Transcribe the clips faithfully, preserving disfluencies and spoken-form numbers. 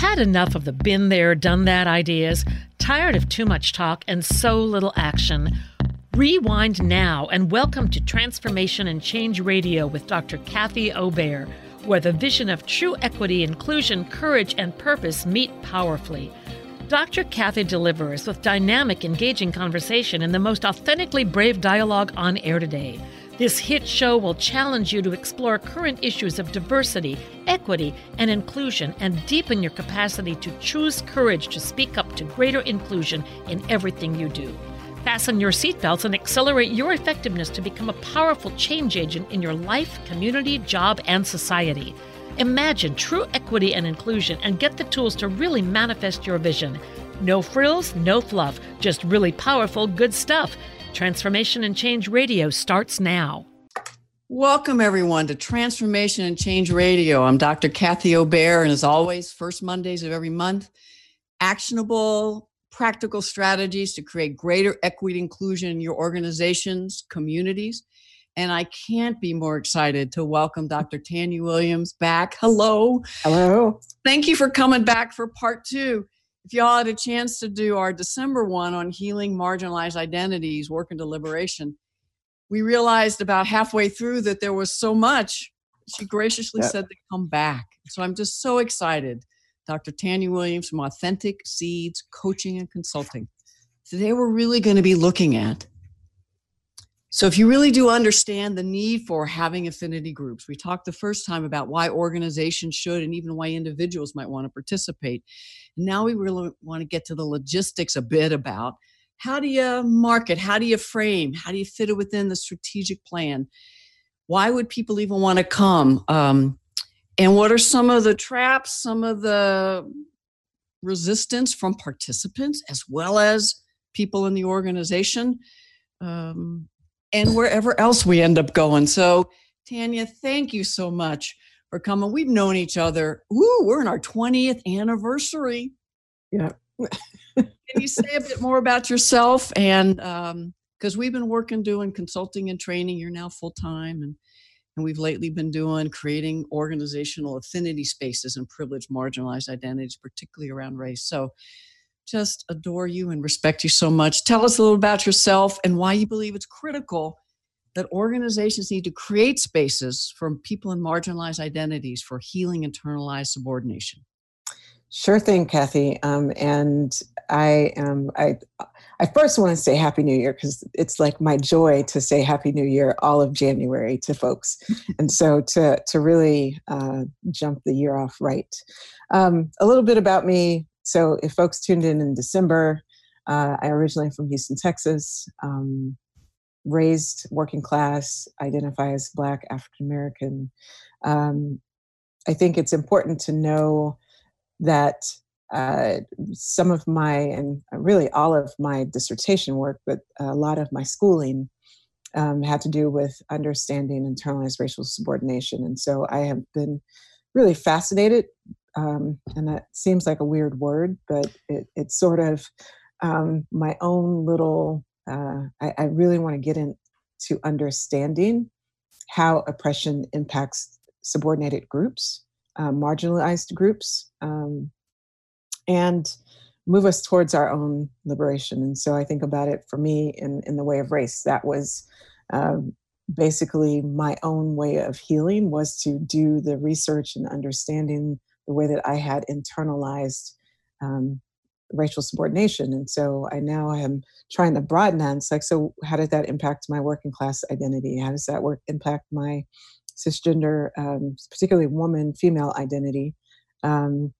Had enough of the been there, done that ideas? Tired of too much talk and so little action? Rewind now and welcome to Transformation and Change Radio with Doctor Kathy Obear, where the vision of true equity, inclusion, courage, and purpose meet powerfully. Doctor Kathy delivers with dynamic, engaging conversation and the most authentically brave dialogue on air today. This hit show will challenge you to explore current issues of diversity, equity, and inclusion and deepen your capacity to choose courage to speak up to greater inclusion in everything you do. Fasten your seatbelts and accelerate your effectiveness to become a powerful change agent in your life, community, job, and society. Imagine true equity and inclusion and get the tools to really manifest your vision. No frills, no fluff, just really powerful, good stuff. Transformation and Change Radio starts now. Welcome, everyone, to Transformation and Change Radio. I'm Doctor Kathy Obear, and as always, first Mondays of every month, actionable, practical strategies to create greater equity and inclusion in your organizations, communities. And I can't be more excited to welcome Doctor Tanya Williams back. Hello. Hello. Thank you for coming back for part two. If y'all had a chance to do our December one on healing marginalized identities, work and deliberation, we realized about halfway through that there was so much. She graciously yep. said to come back. So I'm just so excited. Doctor Tanya Williams from Authentic Seeds Coaching and Consulting. Today we're really going to be looking at, so if you really do understand the need for having affinity groups, we talked the first time about why organizations should and even why individuals might want to participate. And now we really want to get to the logistics a bit about how do you market, how do you frame, how do you fit it within the strategic plan? Why would people even want to come? Um, and what are some of the traps, some of the resistance from participants as well as people in the organization? Um, and wherever else we end up going. So, Tanya, thank you so much for coming. We've known each other. Ooh, we're in our twentieth anniversary. Yeah. Can you say a bit more about yourself? And because um, we've been working doing consulting and training, you're now full-time, and, and we've lately been doing creating organizational affinity spaces and privileged marginalized identities, particularly around race. So just adore you and respect you so much. Tell us a little about yourself and why you believe it's critical that organizations need to create spaces for people in marginalized identities for healing internalized subordination. Sure thing, Kathy. Um, and I am, I, I first want to say Happy New Year, because it's like my joy to say Happy New Year all of January to folks. And so to, to really uh, jump the year off right. Um, a little bit about me. So if folks tuned in in December, uh, I originally from Houston, Texas, um, raised working class, identify as Black, African-American. Um, I think it's important to know that uh, some of my, and really all of my dissertation work, but a lot of my schooling um, had to do with understanding internalized racial subordination. And so I have been really fascinated. Um, and that seems like a weird word, but it, it's sort of um, my own little, uh, I, I really want to get into understanding how oppression impacts subordinated groups, uh, marginalized groups, um, and move us towards our own liberation. And so I think about it for me in, in the way of race. That was um, basically my own way of healing, was to do the research and understanding the way that I had internalized um, racial subordination. And so I now am trying to broaden that. It's like, so how did that impact my working class identity? How does that work impact my cisgender, um, particularly woman, female identity? Um,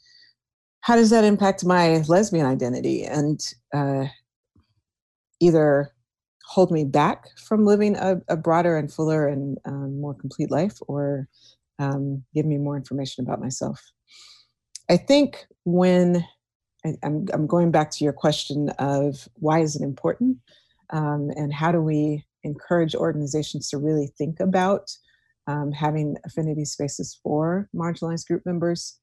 how does that impact my lesbian identity? And uh, either hold me back from living a, a broader and fuller and um, more complete life, or Um, give me more information about myself. I think when I, I'm, I'm going back to your question of why is it important, um, and how do we encourage organizations to really think about um, having affinity spaces for marginalized group members.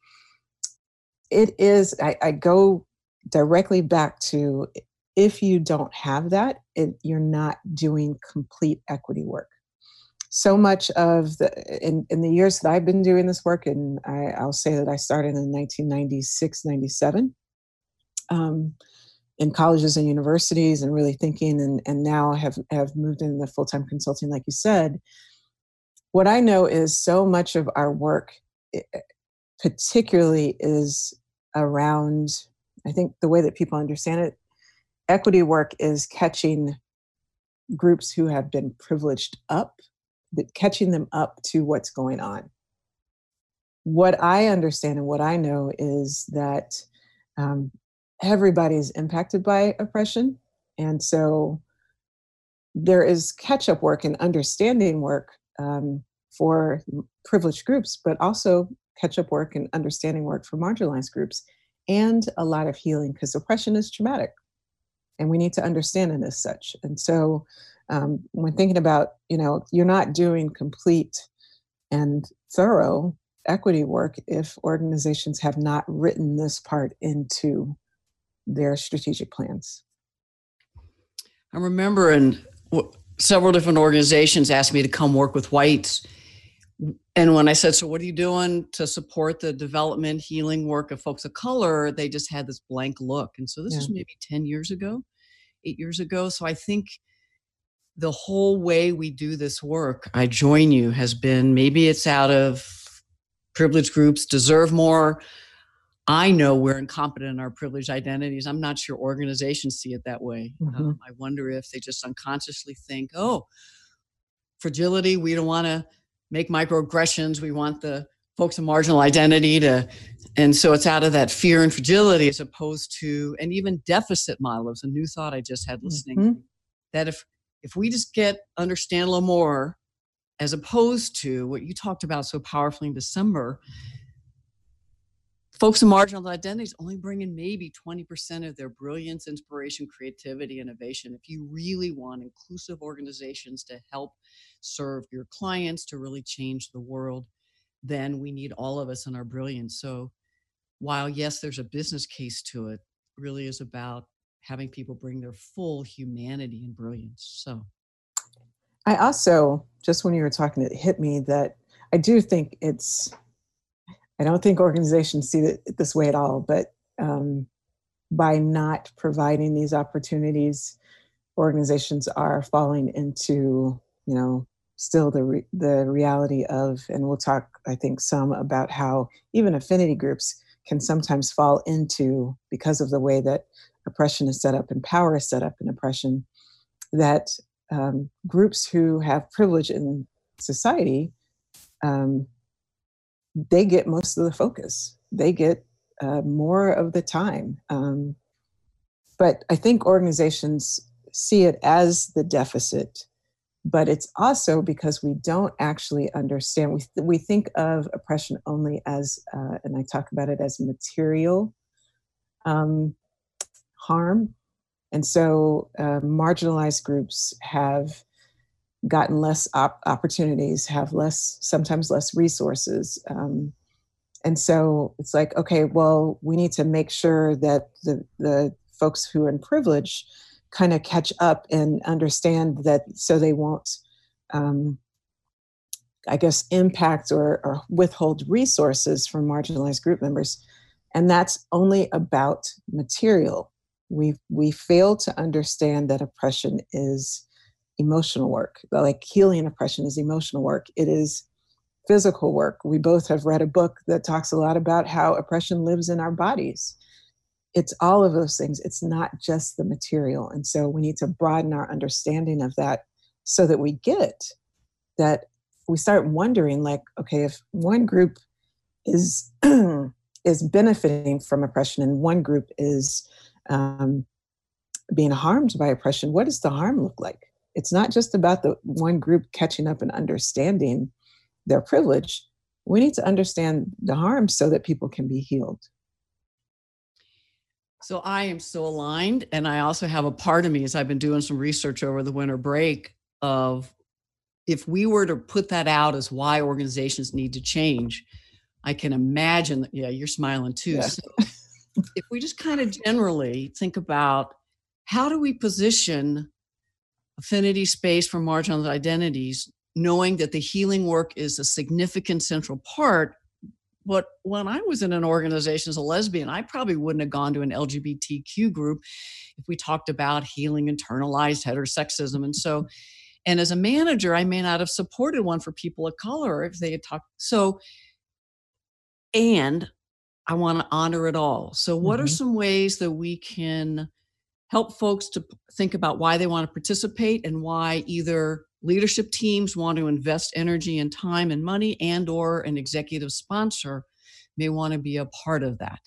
It is, I, I go directly back to, if you don't have that, it, you're not doing complete equity work. so much of the, in, in the years that I've been doing this work, and I, I'll say that I started in nineteen ninety-six, ninety-seven, um, in colleges and universities and really thinking, and, and now have, have moved into full-time consulting, like you said. What I know is so much of our work particularly is around, I think the way that people understand it, equity work is catching groups who have been privileged up, but catching them up to what's going on. What I understand and what I know is that um, everybody is impacted by oppression. And so there is catch-up work and understanding work um, for privileged groups, but also catch-up work and understanding work for marginalized groups, and a lot of healing, because oppression is traumatic and we need to understand it as such. And so um, when thinking about, you know, you're not doing complete and thorough equity work if organizations have not written this part into their strategic plans. I remember in w- several different organizations asked me to come work with whites. And when I said, so what are you doing to support the development, healing work of folks of color? They just had this blank look. And so this Yeah. is maybe ten years ago, eight years ago. So I think the whole way we do this work, I join you, has been, maybe it's out of privileged groups deserve more. I know we're incompetent in our privileged identities. I'm not sure organizations see it that way. Mm-hmm. Um, I wonder if they just unconsciously think, oh, fragility, we don't want to make microaggressions. We want the folks of marginal identity to, and so it's out of that fear and fragility as opposed to, and even deficit model. It was a new thought I just had listening, Mm-hmm. that if, if we just get, understand a little more, as opposed to what you talked about so powerfully in December, folks in marginal identities only bring in maybe twenty percent of their brilliance, inspiration, creativity, innovation. If you really want inclusive organizations to help serve your clients, to really change the world, then we need all of us in our brilliance. So while, yes, there's a business case to it, it really is about having people bring their full humanity and brilliance. So I also, just when you were talking, it hit me that I do think it's, I don't think organizations see it this way at all, but um, by not providing these opportunities, organizations are falling into, you know, still the re- the reality of, and we'll talk, I think, some about how even affinity groups can sometimes fall into, because of the way that oppression is set up and power is set up in oppression, that um, groups who have privilege in society, um, they get most of the focus. They get uh, more of the time. Um, but I think organizations see it as the deficit, but it's also because we don't actually understand. We, th- we think of oppression only as, uh, and I talk about it as material um, harm. And so uh, marginalized groups have gotten less op- opportunities, have less, sometimes less resources. Um, and so it's like, okay, well, we need to make sure that the, the folks who are in privilege kind of catch up and understand that, so they won't, um, I guess, impact or, or withhold resources from marginalized group members. And that's only about material. We we fail to understand that oppression is emotional work. Like healing oppression is emotional work. It is physical work. We both have read a book that talks a lot about how oppression lives in our bodies. It's all of those things. It's not just the material. And so we need to broaden our understanding of that so that we get that. We start wondering, like, okay, if one group is is benefiting from oppression and one group is um, being harmed by oppression, what does the harm look like? It's not just about the one group catching up and understanding their privilege. We need to understand the harm so that people can be healed. So I am so aligned. And I also have a part of me, as I've been doing some research over the winter break, of if we were to put that out as why organizations need to change, I can imagine that, yeah, you're smiling too. Yeah. So if we just kind of generally think about how do we position affinity space for marginal identities, knowing that the healing work is a significant central part. But when I was in an organization as a lesbian, I probably wouldn't have gone to an L G B T Q group if we talked about healing internalized heterosexism. And so, and as a manager, I may not have supported one for people of color if they had talked. So, and I want to honor it all. So what mm-hmm. are some ways that we can help folks to think about why they want to participate and why either leadership teams want to invest energy and time and money, and or an executive sponsor may want to be a part of that?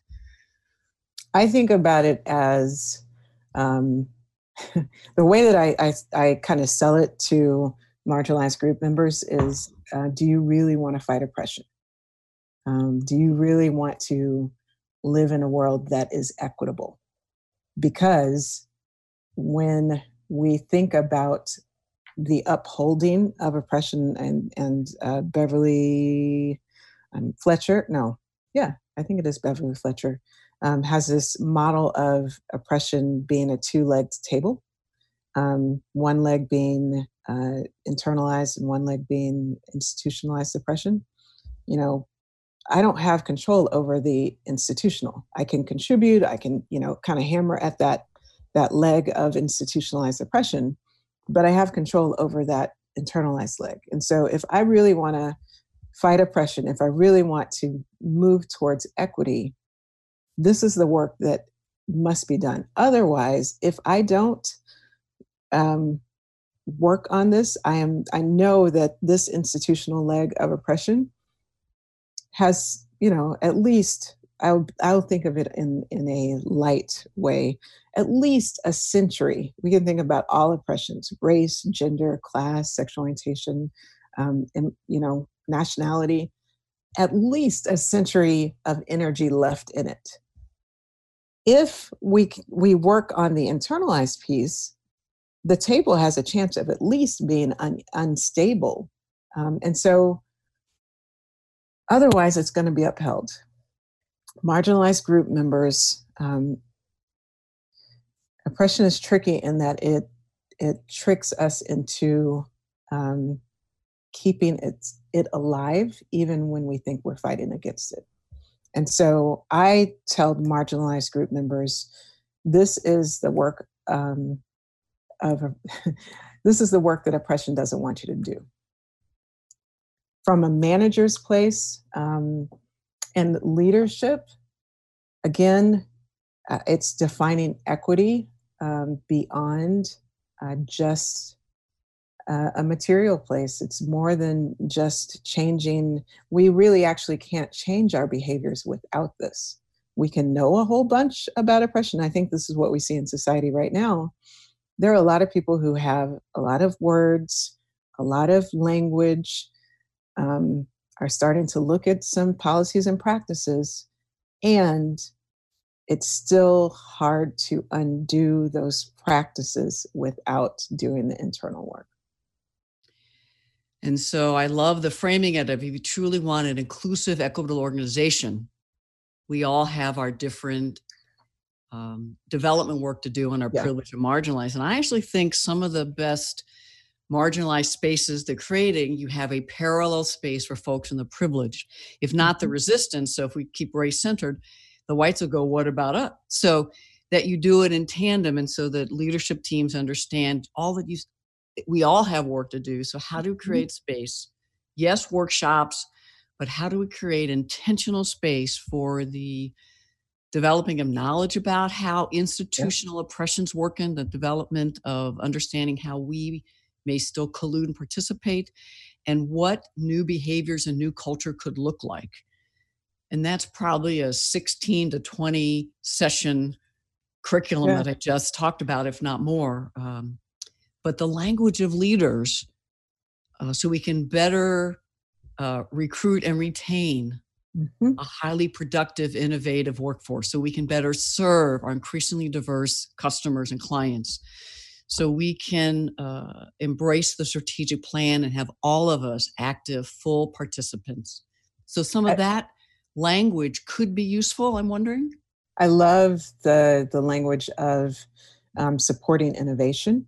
I think about it as um, the way that I, I, I kind of sell it to marginalized group members is, uh, do you really want to fight oppression? Um, do you really want to live in a world that is equitable? Because when we think about the upholding of oppression, and and uh, Beverly um, Fletcher, no, yeah, I think it is Beverly Fletcher, um, has this model of oppression being a two-legged table, um, one leg being uh, internalized and one leg being institutionalized oppression. You know, I don't have control over the institutional. I can contribute, I can, you know, kind of hammer at that that leg of institutionalized oppression, but I have control over that internalized leg. And so if I really want to fight oppression, if I really want to move towards equity, this is the work that must be done. Otherwise, if I don't um, work on this, I am I know that this institutional leg of oppression has, you know, at least, I'll I'll think of it in, in a light way, at least a century. We can think about all oppressions: race, gender, class, sexual orientation, um, and, you know, nationality. At least a century of energy left in it. If we we work on the internalized piece, the table has a chance of at least being un, unstable, um, and so otherwise it's going to be upheld. Marginalized group members, um, oppression is tricky in that it it tricks us into um, keeping it, it alive even when we think we're fighting against it. And so I tell marginalized group members, this is the work um, of this is the work that oppression doesn't want you to do. From a manager's place, um, and leadership, again, uh, it's defining equity um, beyond uh, just uh, a material place. It's more than just changing. We really actually can't change our behaviors without this. We can know a whole bunch about oppression. I think this is what we see in society right now. There are a lot of people who have a lot of words, a lot of language, um, are starting to look at some policies and practices, and it's still hard to undo those practices without doing the internal work. And so I love the framing of it. If you truly want an inclusive, equitable organization, we all have our different um, development work to do on our yeah. privilege and marginalized. And I actually think some of the best marginalized spaces they're creating, you have a parallel space for folks in the privilege, if not the resistance. So if we keep race-centered, the whites will go, what about us? So that you do it in tandem, and so that leadership teams understand all that you, we all have work to do. So how do we create space? Yes, workshops, but how do we create intentional space for the developing of knowledge about how institutional yeah. oppressions work, in the development of understanding how we may still collude and participate, and what new behaviors and new culture could look like. And that's probably a sixteen to twenty session curriculum yeah. that I just talked about, if not more. Um, but the language of leaders, uh, so we can better uh, recruit and retain mm-hmm. a highly productive, innovative workforce, so we can better serve our increasingly diverse customers and clients. So we can uh, embrace the strategic plan and have all of us active, full participants. So some of that language could be useful, I'm wondering. I love the the language of um, supporting innovation.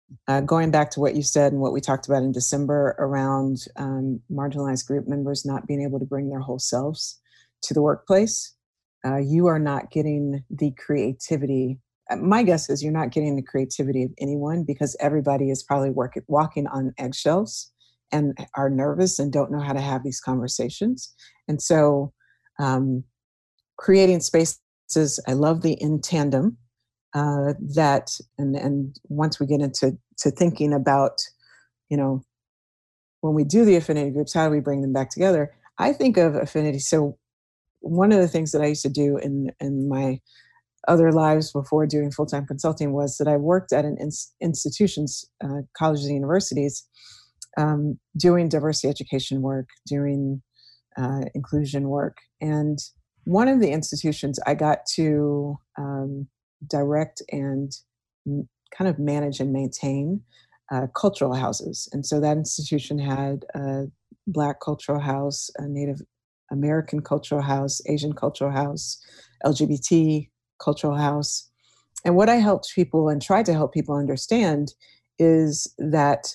Uh, going back to what you said and what we talked about in December around um, marginalized group members not being able to bring their whole selves to the workplace, uh, you are not getting the creativity. uh, My guess is you're not getting the creativity of anyone because everybody is probably work, walking on eggshells and are nervous and don't know how to have these conversations. And so um, creating spaces, I love the in tandem uh, that, and, and once we get into to thinking about, you know, when we do the affinity groups, how do we bring them back together? I think of affinity. So one of the things that I used to do in, in my other lives before doing full-time consulting was that I worked at an ins- institutions, uh, colleges and universities, um, doing diversity education work, doing uh, inclusion work. And one of the institutions I got to um, direct and m- kind of manage and maintain uh, cultural houses. And so that institution had a Black cultural house, a Native American cultural house, Asian cultural house, L G B T cultural house. And what I helped people and tried to help people understand is that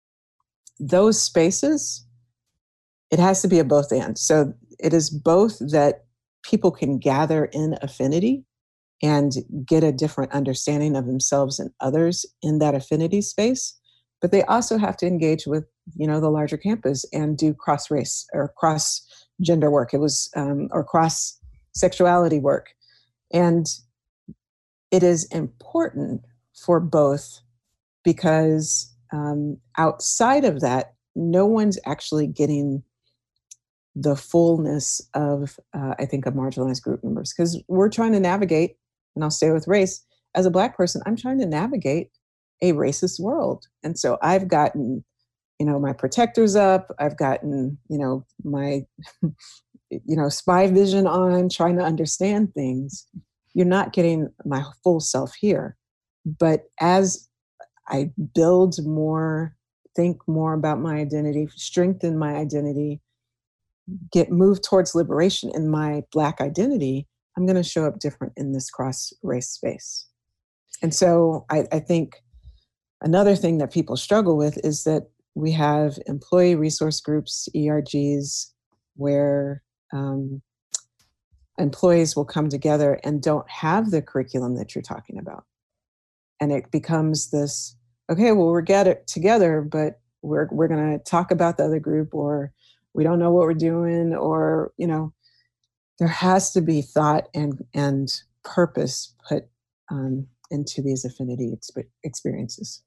those spaces, it has to be a both and. So it is both that people can gather in affinity and get a different understanding of themselves and others in that affinity space, but they also have to engage with, you know, the larger campus and do cross race or cross gender work. It was um, or cross sexuality work, and it is important for both because um, outside of that, no one's actually getting the fullness of, uh, I think, of marginalized group members because we're trying to navigate, and I'll stay with race. As a Black person, I'm trying to navigate a racist world. And so I've gotten, you know, my protectors up. I've gotten, you know, my, you know, spy vision on, trying to understand things. You're not getting my full self here. But as I build more, think more about my identity, strengthen my identity, get moved towards liberation in my Black identity, I'm going to show up different in this cross race space. And so I, I think another thing that people struggle with is that we have employee resource groups, E R Gs, where um, employees will come together and don't have the curriculum that you're talking about. And it becomes this, okay, well, we're gathered together, but we're we're going to talk about the other group, or we don't know what we're doing, or, you know, there has to be thought and and purpose put um, into these affinity exp- experiences.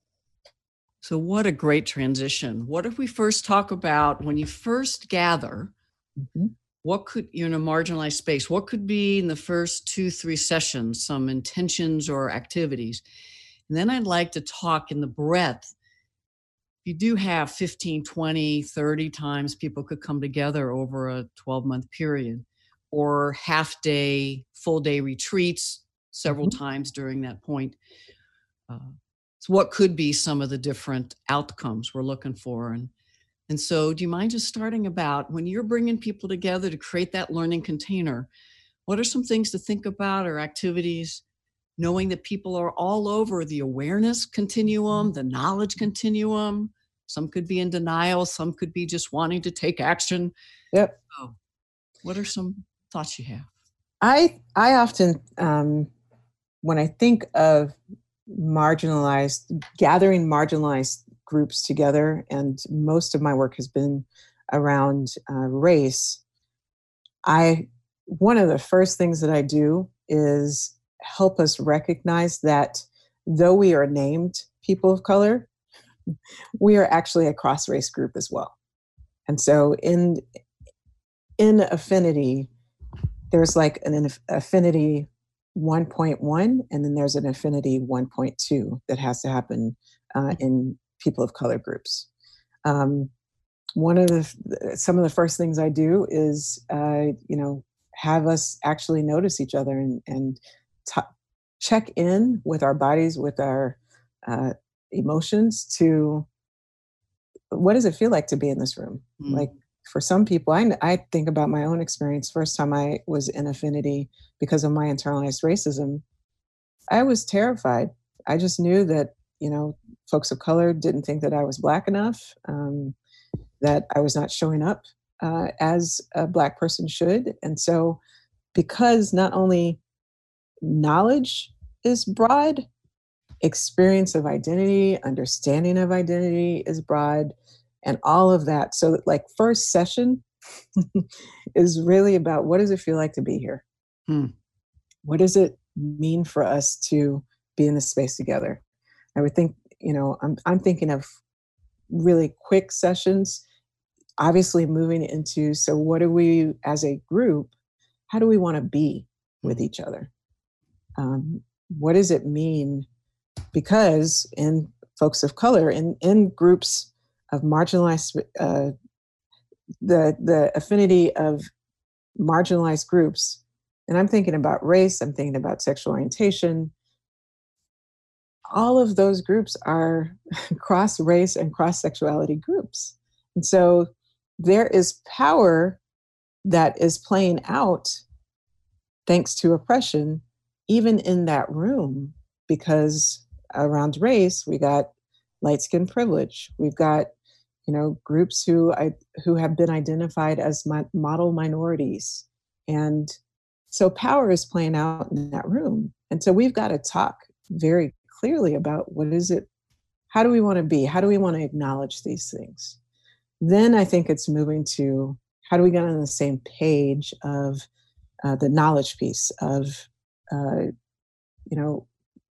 So what a great transition. What if we first talk about when you first gather, mm-hmm. what could, you're in a marginalized space, what could be in the first two, three sessions, some intentions or activities? And then I'd like to talk in the breadth. You do have fifteen, twenty, thirty times people could come together over a twelve month period, or half day, full day retreats several mm-hmm. times during that point. Uh, so what could be some of the different outcomes we're looking for? And, and so do you mind just starting about when you're bringing people together to create that learning container, what are some things to think about or activities, knowing that people are all over the awareness continuum, the knowledge continuum? Some could be in denial. Some could be just wanting to take action. Yep. So what are some thoughts you have? I, I often, um, when I think of marginalized, gathering marginalized groups together, and most of my work has been around uh, race, I, one of the first things that I do is help us recognize that though we are named people of color, we are actually a cross-race group as well. And so in, in affinity, there's like an affinity one point one, and then there's an affinity one point two that has to happen uh, in people of color groups. Um, one of the, some of the first things I do is, uh, you know, have us actually notice each other and, and t- check in with our bodies, with our uh, emotions to what does it feel like to be in this room? Mm. Like for some people, I, I think about my own experience. First time I was in affinity because of my internalized racism, I was terrified. I just knew that, you know, folks of color didn't think that I was Black enough, um, that I was not showing up uh, as a Black person should. And so, because not only knowledge is broad, experience of identity, understanding of identity is broad, and all of that. So, like, first session is really about, what does it feel like to be here? Hmm. What does it mean for us to be in this space together? I would think, you know, I'm I'm thinking of really quick sessions, obviously moving into, so what do we as a group, how do we want to be with each other? Um, what does it mean? Because in folks of color, in, in groups of marginalized, uh, the, the affinity of marginalized groups, and I'm thinking about race, I'm thinking about sexual orientation, all of those groups are cross-race and cross-sexuality groups. And so there is power that is playing out thanks to oppression, even in that room, because around race, we got light skin privilege. We've got, you know, groups who I, who have been identified as my, model minorities. And so power is playing out in that room. And so we've got to talk very clearly about, what is it, how do we want to be? How do we want to acknowledge these things? Then I think it's moving to, how do we get on the same page of uh, the knowledge piece of, uh, you know,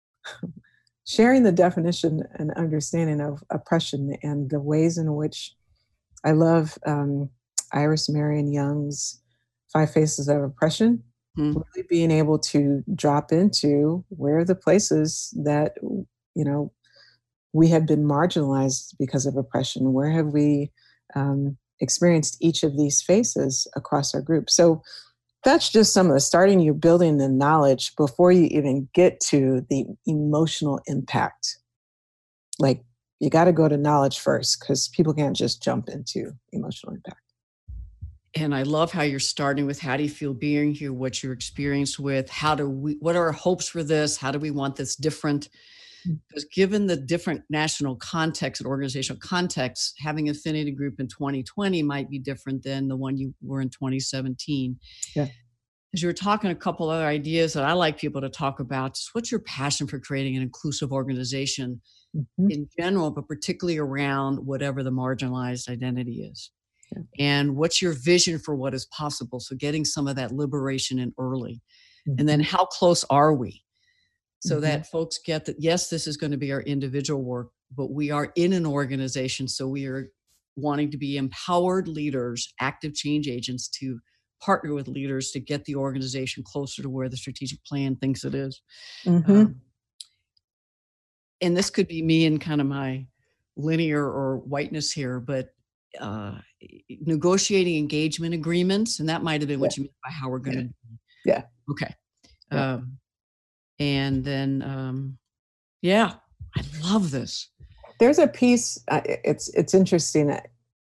sharing the definition and understanding of oppression and the ways in which, I love um, Iris Marion Young's Five Faces of Oppression, hmm. really being able to drop into, where are the places that, you know, we have been marginalized because of oppression? Where have we um, experienced each of these faces across our group? So that's just some of the starting. You're building the knowledge before you even get to the emotional impact. Like, you got to go to knowledge first, because people can't just jump into emotional impact. And I love how you're starting with, how do you feel being here, what you're experienced with, how do we, what are our hopes for this? How do we want this different? Because given the different national context and organizational context, having affinity group in twenty twenty might be different than the one you were in twenty seventeen. Yeah. As you were talking, a couple other ideas that I like people to talk about, just what's your passion for creating an inclusive organization mm-hmm. in general, but particularly around whatever the marginalized identity is? Yeah. And what's your vision for what is possible? So getting some of that liberation in early. Mm-hmm. And then how close are we? So mm-hmm. that folks get that, yes, this is going to be our individual work, but we are in an organization. So we are wanting to be empowered leaders, active change agents, to partner with leaders to get the organization closer to where the strategic plan thinks it is. Mm-hmm. Um, and this could be me and kind of my linear or whiteness here, but uh, negotiating engagement agreements. And that might have been what yeah. you meant by how we're going to yeah. be. Yeah. Okay. Yeah. Um, And then, um, yeah, I love this. There's a piece, uh, it's it's interesting.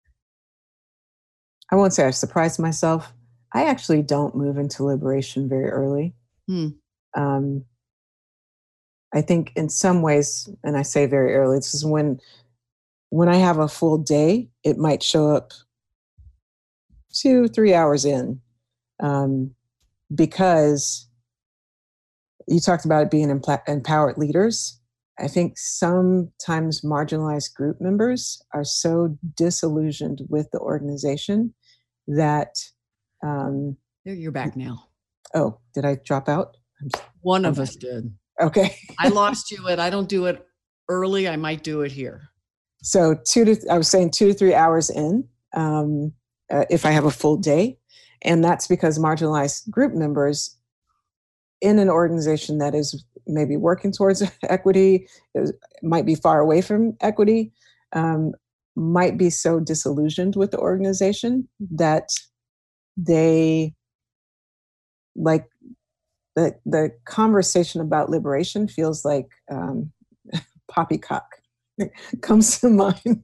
I won't say I've surprised myself. I actually don't move into liberation very early. Hmm. Um, I think in some ways, and I say very early, this is when, when I have a full day, it might show up two, three hours in, um, because you talked about it being empowered leaders. I think sometimes marginalized group members are so disillusioned with the organization that... Um, You're back now. Oh, did I drop out? One of us did. Okay. I lost you at, I don't do it early. I might do it here. So two to, I was saying two to three hours in, um, uh, if I have a full day. And that's because marginalized group members in an organization that is maybe working towards equity, is, might be far away from equity, um, might be so disillusioned with the organization that they, like, the the conversation about liberation feels like um, poppycock comes to mind.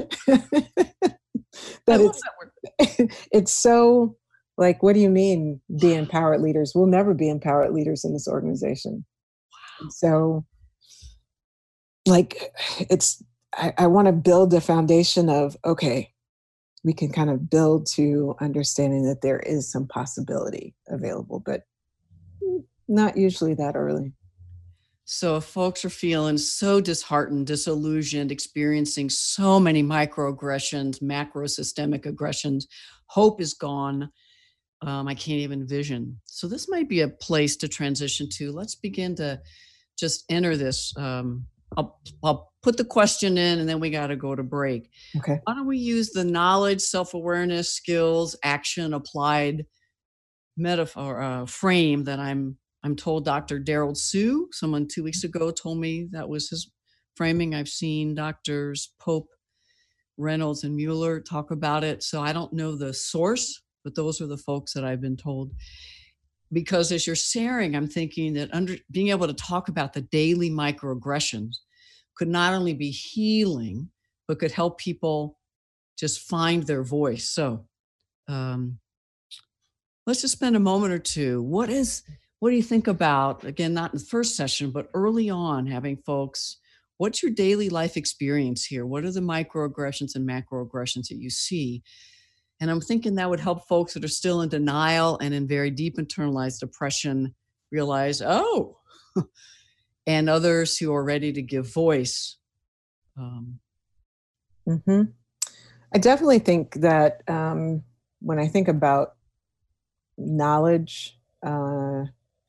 that it's, that it's so... Like, what do you mean be empowered leaders? We'll never be empowered leaders in this organization. Wow. So like it's, I, I want to build a foundation of, okay, we can kind of build to understanding that there is some possibility available, but not usually that early. So if folks are feeling so disheartened, disillusioned, experiencing so many microaggressions, macro systemic aggressions, hope is gone. Um, I can't even envision. So this might be a place to transition to. Let's begin to just enter this. Um, I'll, I'll put the question in and then we got to go to break. Okay. Why don't we use the knowledge, self-awareness, skills, action, applied metaphor uh, frame that I'm I'm told Doctor Daryl Sue, someone two weeks ago told me that was his framing. I've seen Doctors Pope, Reynolds, and Mueller talk about it. So I don't know the source, but those are the folks that I've been told. Because as you're sharing, I'm thinking that under, being able to talk about the daily microaggressions could not only be healing, but could help people just find their voice. So um, let's just spend a moment or two. What is... What do you think about, again, not in the first session, but early on, having folks, what's your daily life experience here? What are the microaggressions and macroaggressions that you see? And I'm thinking that would help folks that are still in denial and in very deep internalized depression realize, oh, and others who are ready to give voice. Um, mm-hmm. I definitely think that um, when I think about knowledge, uh,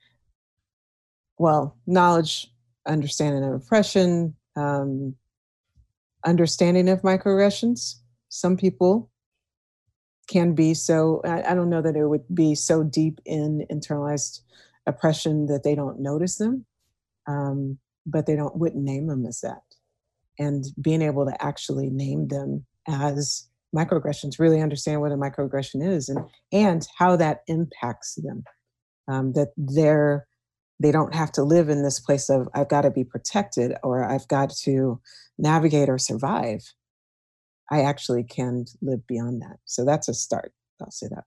well, knowledge, understanding of oppression, um, understanding of microaggressions. Some people can be so, I, I don't know that it would be so deep in internalized oppression that they don't notice them, um, but they don't wouldn't name them as that. And being able to actually name them as microaggressions, really understand what a microaggression is and, and how that impacts them. Um, that they're, they don't have to live in this place of, I've got to be protected or I've got to navigate or survive. I actually can live beyond that. So that's a start. I'll say that.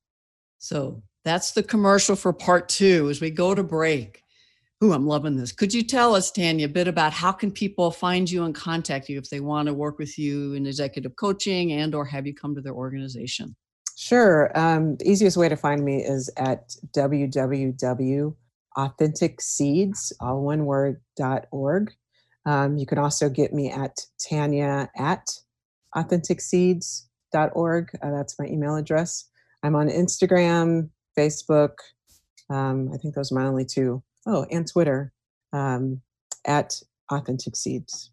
So that's the commercial for part two as we go to break. Ooh, I'm loving this. Could you tell us, Tanya, a bit about how can people find you and contact you if they want to work with you in executive coaching and or have you come to their organization? Sure. Um, the easiest way to find me is at w w w dot authentic seeds, all one word, dot org. Um, you can also get me at Tanya at authentic seeds dot org. Uh, that's my email address. I'm on Instagram, Facebook. Um, I think those are my only two. Oh, and Twitter um, at Authentic Seeds.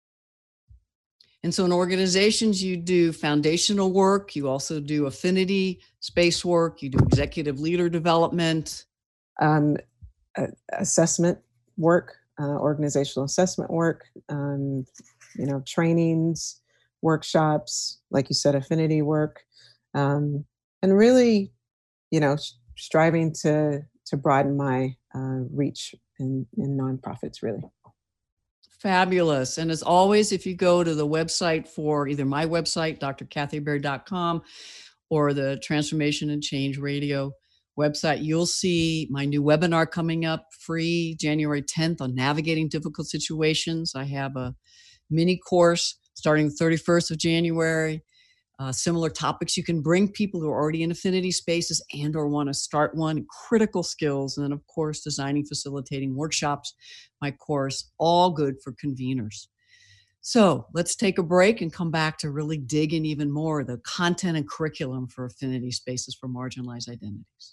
And so in organizations, you do foundational work. You also do affinity space work. You do executive leader development. Um, uh, assessment work, uh, organizational assessment work, um, you know, trainings, workshops, like you said, affinity work, um, and really, you know, striving to to broaden my uh, reach in, in nonprofits, really. Fabulous. And as always, if you go to the website for either my website, d r kathy obear dot com, or the Transformation and Change Radio website, you'll see my new webinar coming up, free, January tenth, on navigating difficult situations. I have a mini course starting the thirty-first of January. Uh, similar topics you can bring people who are already in affinity spaces and or want to start one, critical skills, and then of course designing, facilitating workshops, my course, all good for conveners. So let's take a break and come back to really dig in even more the content and curriculum for affinity spaces for marginalized identities.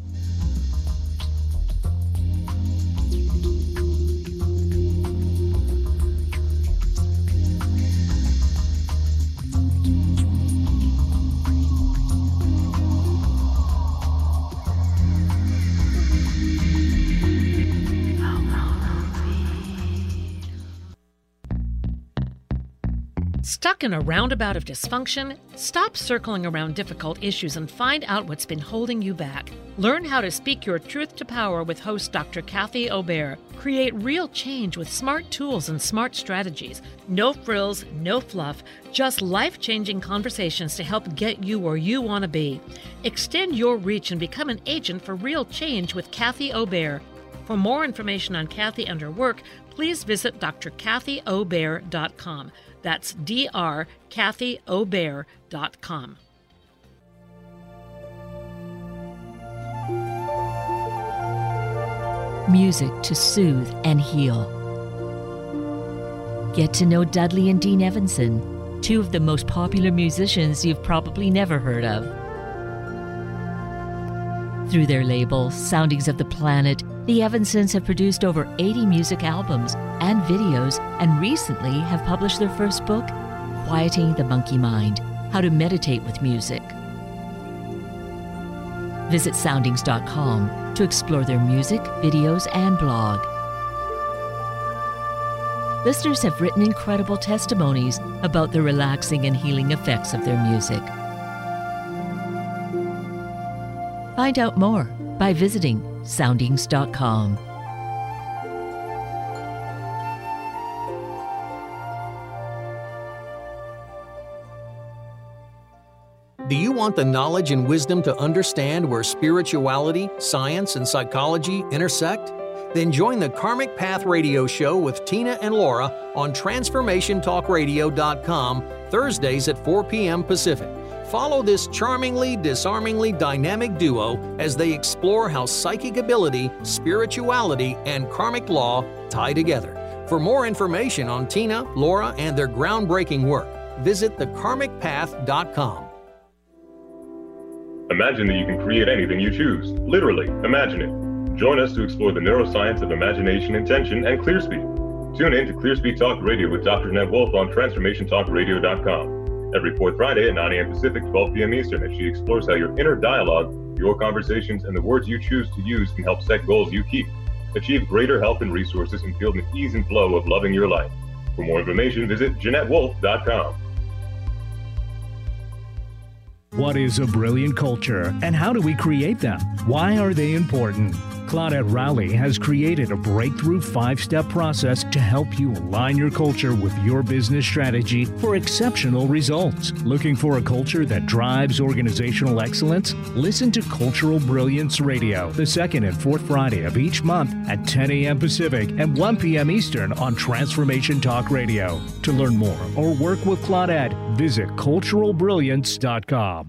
Stuck in a roundabout of dysfunction? Stop circling around difficult issues and find out what's been holding you back. Learn how to speak your truth to power with host Doctor Kathy Obear. Create real change with smart tools and smart strategies. No frills, no fluff, just life-changing conversations to help get you where you want to be. Extend your reach and become an agent for real change with Kathy Obear. For more information on Kathy and her work, please visit d r kathy obear dot com. That's D R Kathy Obear dot com. Music to soothe and heal. Get to know Dudley and Dean Evanson, two of the most popular musicians you've probably never heard of. Through their label, Soundings of the Planet, the Evansons have produced over eighty music albums and videos, and recently have published their first book, Quieting the Monkey Mind: How to Meditate with Music. Visit soundings dot com to explore their music, videos, and blog. Listeners have written incredible testimonies about the relaxing and healing effects of their music. Find out more by visiting soundings dot com. Do you want the knowledge and wisdom to understand where spirituality, science, and psychology intersect? Then join the Karmic Path Radio Show with Tina and Laura on transformation talk radio dot com Thursdays at four p.m. Pacific. Follow this charmingly, disarmingly dynamic duo as they explore how psychic ability, spirituality, and karmic law tie together. For more information on Tina, Laura, and their groundbreaking work, visit the karmic path dot com. Imagine that you can create anything you choose. Literally, imagine it. Join us to explore the neuroscience of imagination, intention, and ClearSpeak. Tune in to ClearSpeak Talk Radio with Doctor Annette Wolf on transformation talk radio dot com. Every fourth Friday at nine a.m. Pacific, twelve p.m. Eastern, as she explores how your inner dialogue, your conversations, and the words you choose to use can help set goals you keep. Achieve greater health and resources and feel the ease and flow of loving your life. For more information, visit jeanette wolf dot com. What is a brilliant culture, and how do we create them? Why are they important? Claudette Rowley has created a breakthrough five-step process to help you align your culture with your business strategy for exceptional results. Looking for a culture that drives organizational excellence? Listen to Cultural Brilliance Radio, the second and fourth Friday of each month at ten a.m. Pacific and one p.m. Eastern on Transformation Talk Radio. To learn more or work with Claudette, visit cultural brilliance dot com.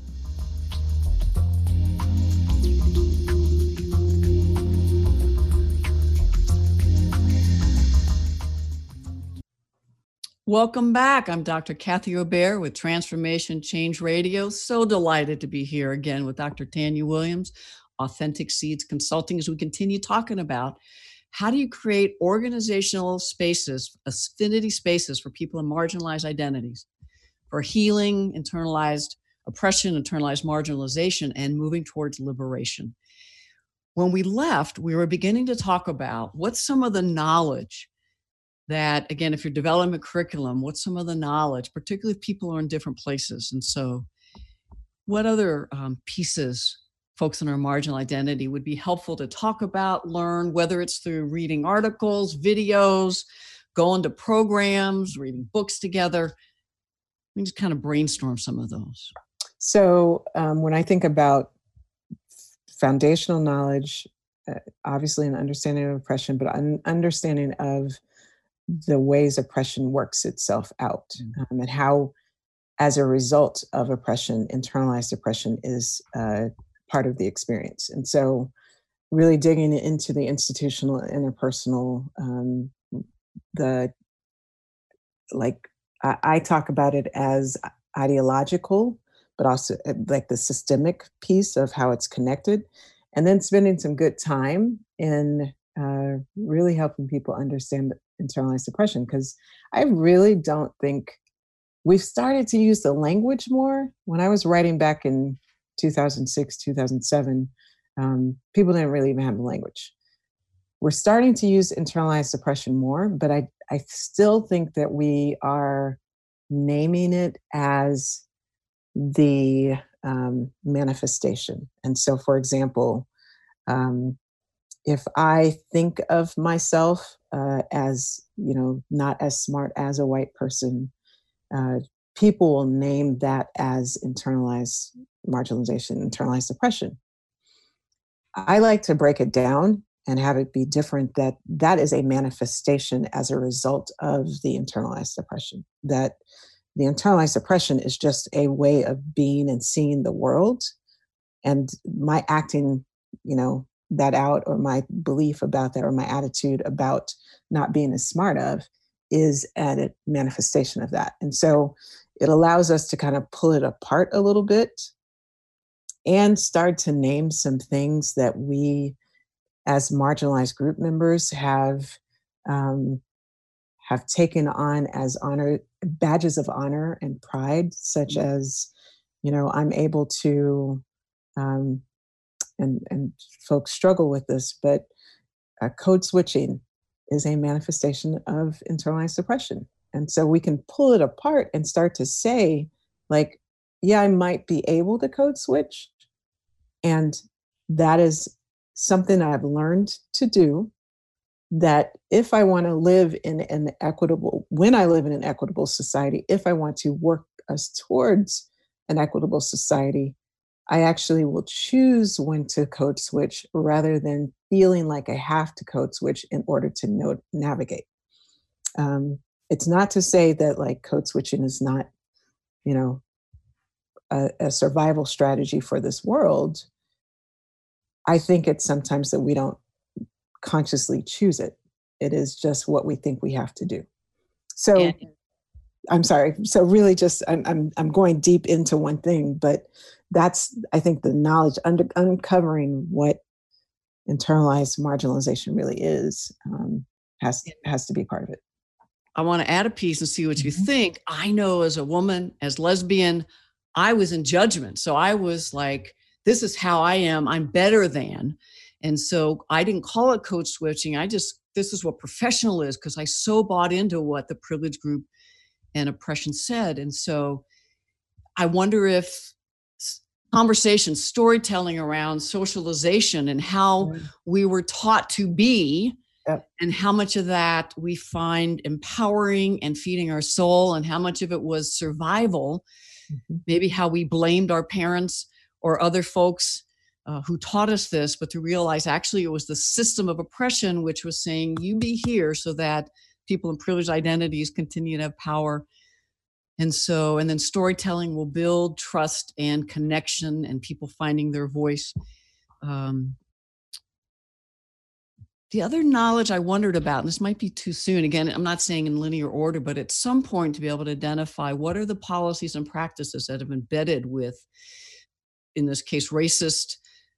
Welcome back. I'm Doctor Kathy Obear with Transformation Change Radio. So delighted to be here again with Doctor Tanya Williams, Authentic Seeds Consulting, as we continue talking about how do you create organizational spaces, affinity spaces for people in marginalized identities, for healing, internalized oppression, internalized marginalization, and moving towards liberation. When we left, we were beginning to talk about what's some of the knowledge that, again, if you're developing a curriculum, what's some of the knowledge, particularly if people are in different places. And so what other um, pieces folks in our marginal identity would be helpful to talk about, learn, whether it's through reading articles, videos, going to programs, reading books together. We just kind of brainstorm some of those. So um, when I think about foundational knowledge, uh, obviously an understanding of oppression, but an understanding of the ways oppression works itself out, um, and how, as a result of oppression, internalized oppression is uh, part of the experience. And so really digging into the institutional, interpersonal, um, the, like, I, I talk about it as ideological, but also like the systemic piece of how it's connected, and then spending some good time in uh, really helping people understand internalized oppression, because I really don't think we've started to use the language more. When I was writing back in two thousand six, two thousand seven, um, people didn't really even have the language. We're starting to use internalized oppression more, but I, I still think that we are naming it as the um, manifestation. And so, for example, um, if I think of myself uh, as, you know, not as smart as a white person, uh, people will name that as internalized marginalization, internalized oppression. I like to break it down and have it be different, that that is a manifestation as a result of the internalized oppression. That the internalized oppression is just a way of being and seeing the world, and my acting, you know, that out, or my belief about that, or my attitude about not being as smart of, is a manifestation of that. And so it allows us to kind of pull it apart a little bit and start to name some things that we, as marginalized group members, have um, have taken on as honor badges of honor and pride, such as, you know, I'm able to, um, and and folks struggle with this, but uh, code switching is a manifestation of internalized oppression. And so we can pull it apart and start to say, like, yeah, I might be able to code switch, and that is something I've learned to do, that if I want to live in an equitable, when I live in an equitable society, if I want to work us towards an equitable society, I actually will choose when to code switch rather than feeling like I have to code switch in order to know, navigate. Um, it's not to say that like code switching is not, you know, a, a survival strategy for this world. I think it's sometimes that we don't consciously choose it. It is just what we think we have to do. So Yeah. I'm sorry. So really just, I'm, I'm, I'm going deep into one thing, but that's, I think, the knowledge, under, uncovering what internalized marginalization really is, um, has, has to be part of it. I want to add a piece and see what you Mhm. think. I know as a woman, as lesbian, I was in judgment. So I was like, this is how I am. I'm better than. And so I didn't call it code switching. I just, this is what professional is, because I so bought into what the privilege group and oppression said. And so I wonder if conversation, storytelling around socialization and how Mm. we were taught to be, Yep. and how much of that we find empowering and feeding our soul, and how much of it was survival, Mhm. maybe how we blamed our parents or other folks uh, who taught us this, but to realize actually it was the system of oppression which was saying, you be here so that people in privileged identities continue to have power. And so, and then storytelling will build trust and connection and people finding their voice. Um, the other knowledge I wondered about, and this might be too soon, again, I'm not saying in linear order, but at some point to be able to identify what are the policies and practices that have embedded with, in this case, racist,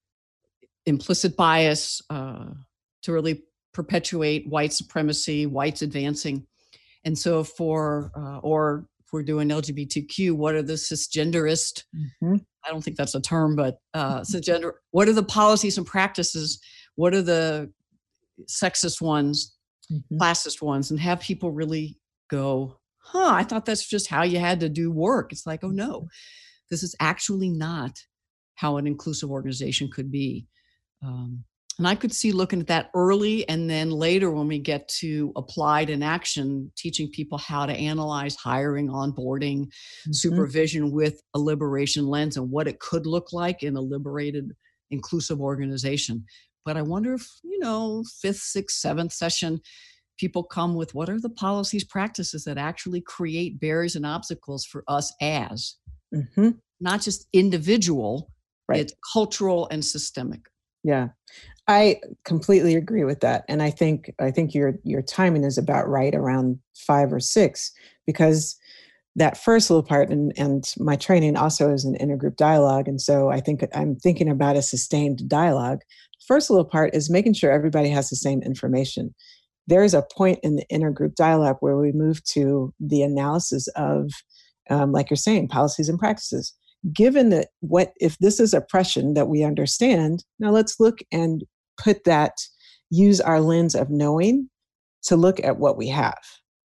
implicit bias uh, to really perpetuate white supremacy, whites advancing. And so for, uh, or if we're doing L G B T Q, what are the cisgenderist, Mhm. I don't think that's a term, but uh, cisgender, what are the policies and practices? What are the sexist ones, Mhm. classist ones, and have people really go, huh, I thought that's just how you had to do work. It's like, oh no, this is actually not how an inclusive organization could be. Um, and I could see looking at that early, and then later when we get to applied in action, teaching people how to analyze hiring, onboarding, Mhm. supervision with a liberation lens and what it could look like in a liberated, inclusive organization. But I wonder if, you know, fifth, sixth, seventh session, people come with what are the policies, practices that actually create barriers and obstacles for us as, Mhm. not just individual, Right. it's cultural and systemic. Yeah, I completely agree with that, and I think I think your your timing is about right, around five or six, because that first little part, and and my training also is an intergroup dialogue, and so I think I'm thinking about a sustained dialogue. First little part is making sure everybody has the same information. There is a point in the intergroup dialogue where we move to the analysis of, um, like you're saying, policies and practices. Given that, what if this is oppression that we understand, now let's look and put that, use our lens of knowing to look at what we have.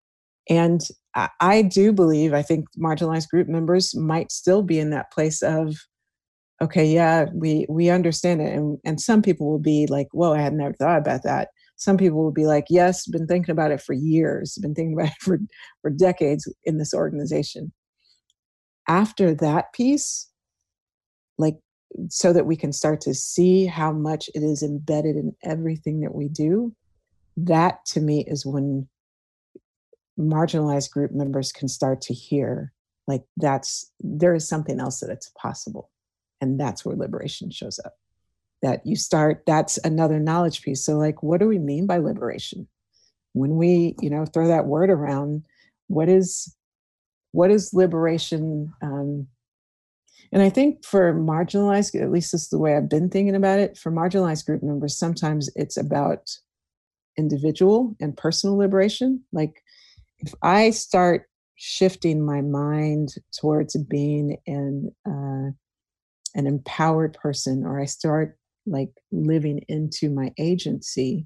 And I, I do believe, I think marginalized group members might still be in that place of, okay, yeah, we we understand it. And, and some people will be like, whoa, I had never thought about that. Some people will be like, yes, been thinking about it for years, been thinking about it for, for decades in this organization. After that piece, like so that we can start to see how much it is embedded in everything that we do, that to me is when marginalized group members can start to hear, like, that's, there is something else that it's possible. And that's where liberation shows up. That you start, that's another knowledge piece. So like, what do we mean by liberation? When we, you know, throw that word around, what is, what is liberation? Um, and I think for marginalized, at least this is the way I've been thinking about it, for marginalized group members, sometimes it's about individual and personal liberation. Like if I start shifting my mind towards being an, uh, an empowered person, or I start like living into my agency,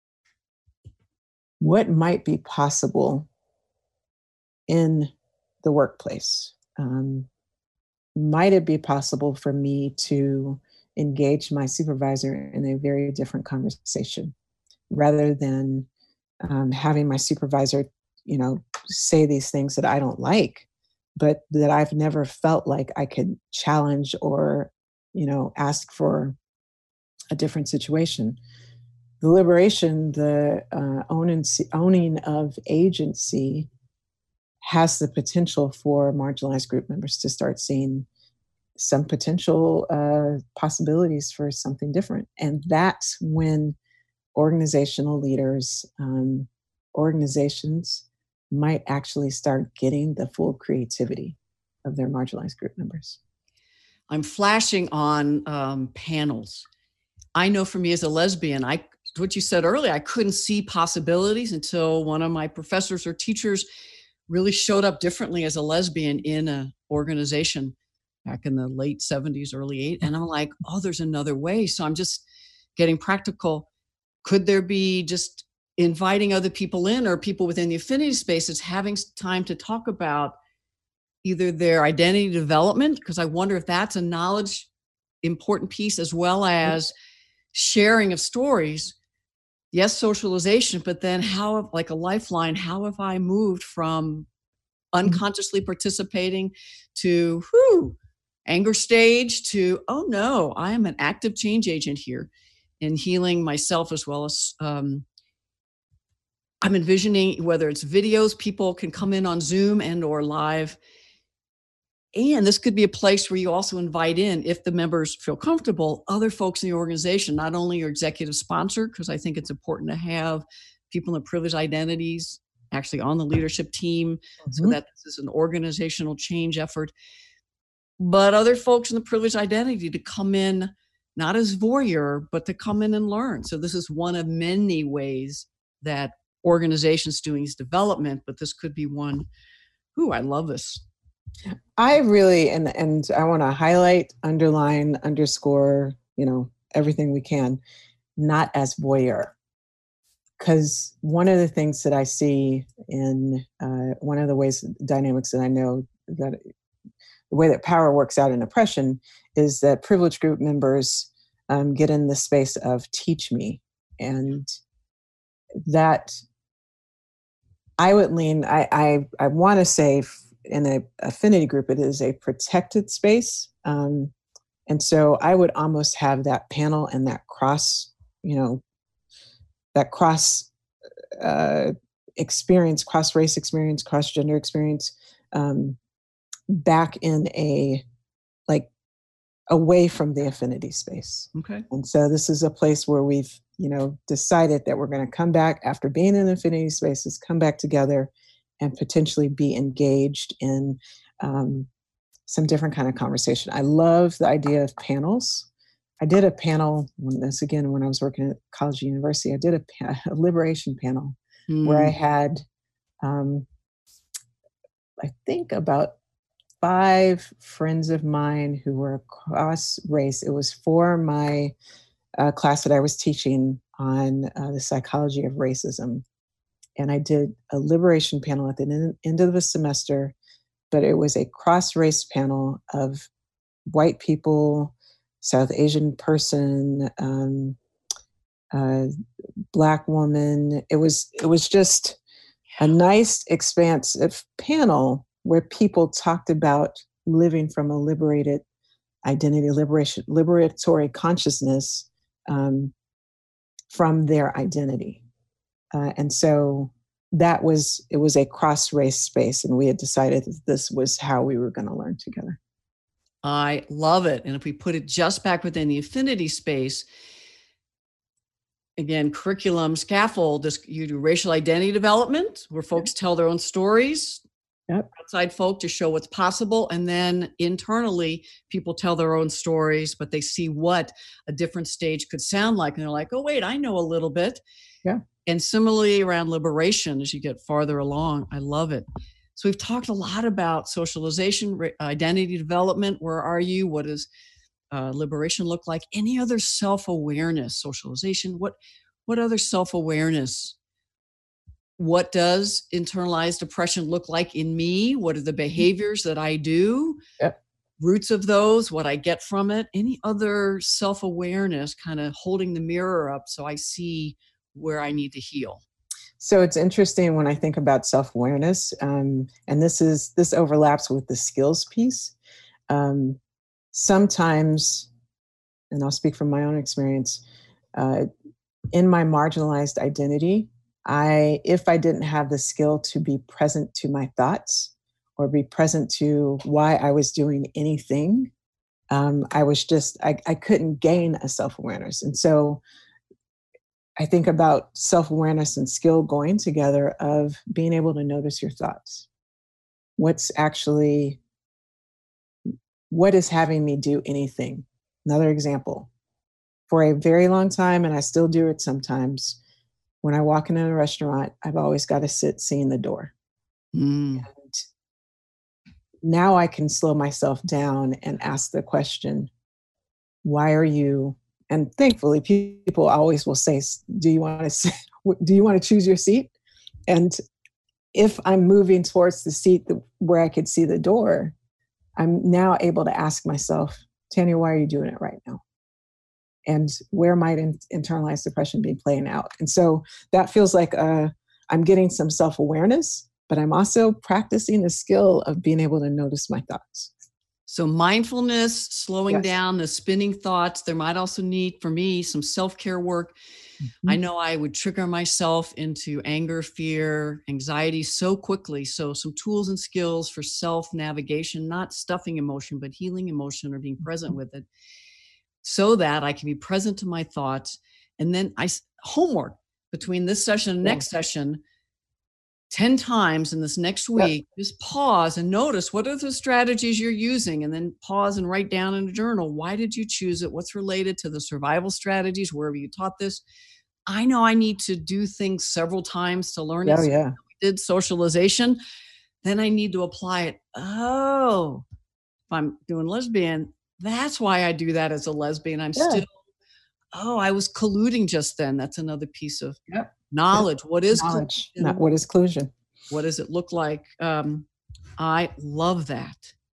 what might be possible in the workplace? Um, might it be possible for me to engage my supervisor in a very different conversation rather than um, having my supervisor, you know, say these things that I don't like, but that I've never felt like I could challenge or, you know, ask for a different situation. The liberation, the uh, owning, owning of agency has the potential for marginalized group members to start seeing some potential uh, possibilities for something different. And that's when organizational leaders, um, organizations might actually start getting the full creativity of their marginalized group members. I'm flashing on um, panels. I know for me as a lesbian, I what you said earlier, I couldn't see possibilities until one of my professors or teachers really showed up differently as a lesbian in an organization back in the late seventies, early eighties. And I'm like, oh, there's another way. So I'm just getting practical. Could there be just inviting other people in, or people within the affinity spaces having time to talk about either their identity development? Because I wonder if that's a knowledge important piece, as well as sharing of stories. Yes, socialization, but then how, like a lifeline, how have I moved from unconsciously participating to whew, anger stage to, oh no, I am an active change agent here in healing myself, as well as um, I'm envisioning whether it's videos, people can come in on Zoom and or live. And this could be a place where you also invite in, if the members feel comfortable, other folks in the organization, not only your executive sponsor, because I think it's important to have people in privileged identities actually on the leadership team, mm-hmm. so that this is an organizational change effort, but other folks in the privileged identity to come in, not as voyeur, but to come in and learn. So this is one of many ways that organizations doing development, but this could be one. Ooh, I love this. I really, and and I want to highlight, underline, underscore, you know, everything we can, not as voyeur. Because one of the things that I see in, uh, one of the ways, dynamics that I know that the way that power works out in oppression is that privileged group members um, get in the space of teach me. And that I would lean, I, I, I want to say, in an affinity group, it is a protected space. Um, and so I would almost have that panel and that cross, you know, that cross uh, experience, cross race experience, cross gender experience, um, back in a, like, away from the affinity space. Okay. And so this is a place where we've, you know, decided that we're going to come back after being in affinity spaces, come back together and potentially be engaged in um, some different kind of conversation. I love the idea of panels. I did a panel, when this again, when I was working at college and university, I did a, a liberation panel mm. where I had, um, I think about five friends of mine who were across race. It was for my uh, class that I was teaching on uh, the psychology of racism. And I did a liberation panel at the end of the semester, but it was a cross-race panel of white people, South Asian person, um, uh, Black woman. It was it was just a nice, expansive panel where people talked about living from a liberated identity liberation, liberatory consciousness um, from their identity. Uh, and so that was, it was a cross-race space, and we had decided that this was how we were going to learn together. I love it. And if we put it just back within the affinity space, again, curriculum, scaffold, this, you do racial identity development, where folks tell their own stories, yep. outside folk to show what's possible. And then internally, people tell their own stories, but they see what a different stage could sound like. And they're like, oh, wait, I know a little bit. Yeah. And similarly around liberation, as you get farther along, I love it. So we've talked a lot about socialization, identity development. Where are you? What does uh, liberation look like? Any other self-awareness, socialization? What, what other self-awareness? What does internalized depression look like in me? What are the behaviors that I do? Yep. Roots of those, what I get from it? Any other self-awareness, kind of holding the mirror up so I see where I need to heal? So it's interesting when I think about self-awareness, um, and this is this overlaps with the skills piece. Um, sometimes, and I'll speak from my own experience, uh, in my marginalized identity, I, if I didn't have the skill to be present to my thoughts or be present to why I was doing anything, um, I was just, I, I couldn't gain a self-awareness. And so I think about self-awareness and skill going together, of being able to notice your thoughts. What's actually, what is having me do anything? Another example, for a very long time, and I still do it sometimes, when I walk into a restaurant, I've always got to sit seeing the door. Mm. And now I can slow myself down and ask the question, why are you, and thankfully people always will say, do you want to, do you want to choose your seat? And if I'm moving towards the seat that, where I could see the door, I'm now able to ask myself, Tanya, why are you doing it right now? And where might in, internalized depression be playing out? And so that feels like uh, I'm getting some self-awareness, but I'm also practicing the skill of being able to notice my thoughts. So mindfulness, slowing Yes. down the spinning thoughts. There might also need, for me, some self-care work. Mm-hmm. I know I would trigger myself into anger, fear, anxiety so quickly. So some tools and skills for self-navigation, not stuffing emotion, but healing emotion or being present with it, so that I can be present to my thoughts. And then I homework between this session and next yeah. session, ten times in this next week, yep. just pause and notice what are the strategies you're using, and then pause and write down in a journal, why did you choose it? What's related to the survival strategies, wherever you taught this? I know I need to do things several times to learn oh, it. So yeah. we did socialization. Then I need to apply it. Oh, if I'm doing lesbian, that's why I do that as a lesbian. I'm yeah. still, oh, I was colluding just then. That's another piece of yep. knowledge. What is knowledge? Not what is collusion? What does it look like? Um, I love that.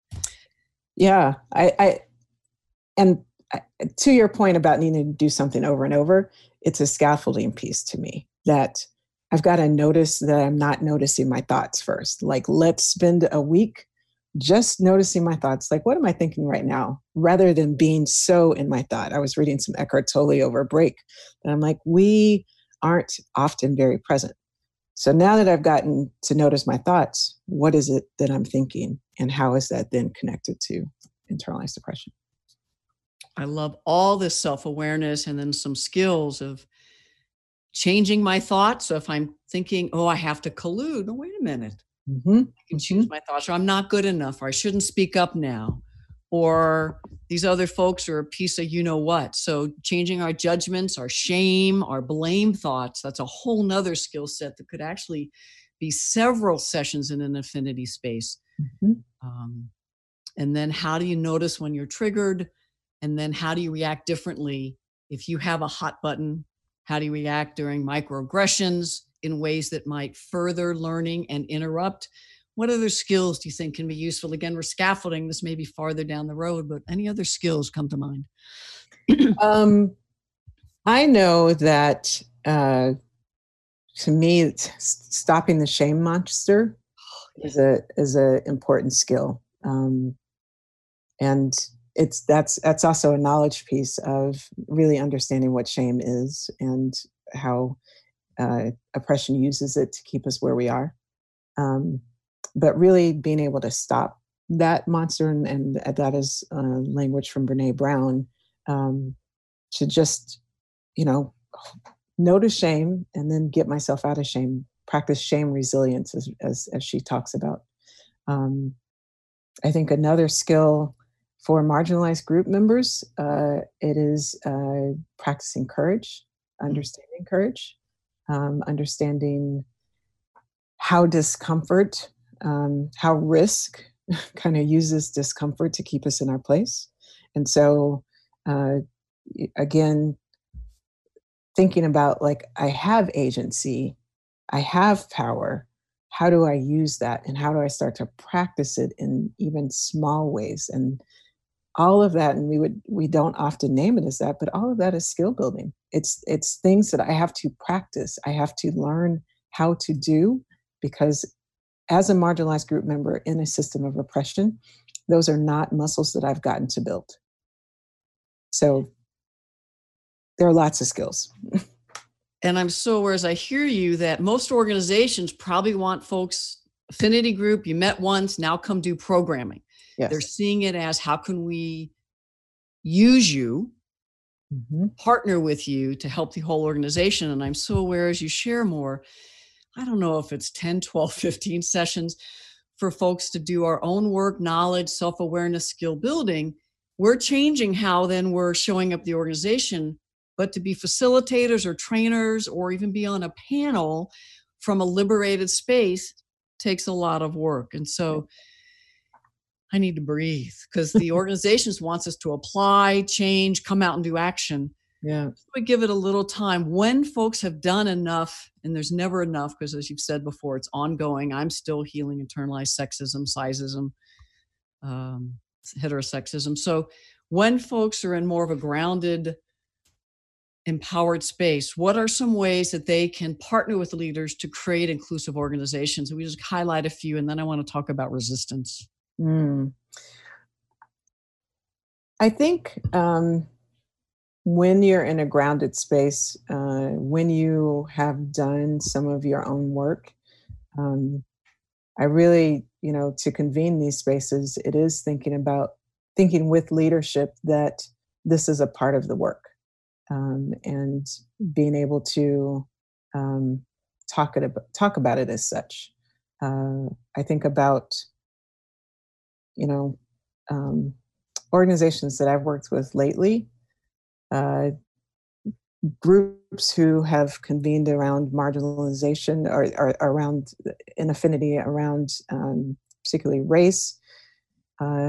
Yeah, I, I and I, to your point about needing to do something over and over, it's a scaffolding piece to me that I've got to notice that I'm not noticing my thoughts first. Like, let's spend a week just noticing my thoughts. Like, what am I thinking right now? Rather than being so in my thought. I was reading some Eckhart Tolle over a break, and I'm like, we aren't often very present. So now that I've gotten to notice my thoughts, what is it that I'm thinking? And how is that then connected to internalized depression? I love all this self-awareness, and then some skills of changing my thoughts. So if I'm thinking, oh, I have to collude, no, wait a minute. Mm-hmm. I can choose my thoughts, or I'm not good enough, or I shouldn't speak up now, or these other folks are a piece of you know what. So changing our judgments, our shame, our blame thoughts, that's a whole nother skill set that could actually be several sessions in an affinity space. Mm-hmm. Um, and then how do you notice when you're triggered? And then how do you react differently? If you have a hot button, how do you react during microaggressions in ways that might further learning and interrupt? What other skills do you think can be useful? Again, we're scaffolding. This may be farther down the road, but any other skills come to mind? um, I know that uh, to me, it's stopping the shame monster oh, yeah. is a is a important skill. Um, and it's that's that's also a knowledge piece of really understanding what shame is and how uh, oppression uses it to keep us where we are. Um, but really being able to stop that monster, and, and that is uh, language from Brene Brown, um, to just, you know, notice shame and then get myself out of shame, practice shame resilience as, as, as she talks about. Um, I think another skill for marginalized group members, uh, it is uh, practicing courage, understanding courage, um, understanding how discomfort, um, how risk kind of uses discomfort to keep us in our place. And so, uh, again, thinking about like, I have agency, I have power. How do I use that? And how do I start to practice it in even small ways? And all of that, and we would we don't often name it as that, but all of that is skill building. It's it's things that I have to practice. I have to learn how to do, because as a marginalized group member in a system of oppression, those are not muscles that I've gotten to build. So there are lots of skills. And I'm so aware as I hear you that most organizations probably want folks, affinity group, you met once, now come do programming. Yes. They're seeing it as, how can we use you, mm-hmm. partner with you to help the whole organization? And I'm so aware as you share more, I don't know if it's ten, twelve, fifteen sessions for folks to do our own work, knowledge, self-awareness, skill building. We're changing how then we're showing up the organization, but to be facilitators or trainers or even be on a panel from a liberated space takes a lot of work. And so I need to breathe, because the organizations wants us to apply, change, come out and do action. Yeah. We give it a little time. When folks have done enough, and there's never enough, because as you've said before, it's ongoing. I'm still healing internalized sexism, sizeism, um, heterosexism. So when folks are in more of a grounded, empowered space, what are some ways that they can partner with leaders to create inclusive organizations? And we just highlight a few, and then I want to talk about resistance. Mm. I think um, when you're in a grounded space, uh, when you have done some of your own work, um, I really, you know, to convene these spaces, it is thinking about, thinking with leadership that this is a part of the work, um, and being able to um, talk, it about, talk about it as such. Uh, I think about you know, um, organizations that I've worked with lately, uh, groups who have convened around marginalization or, or around an affinity around um, particularly race. Uh,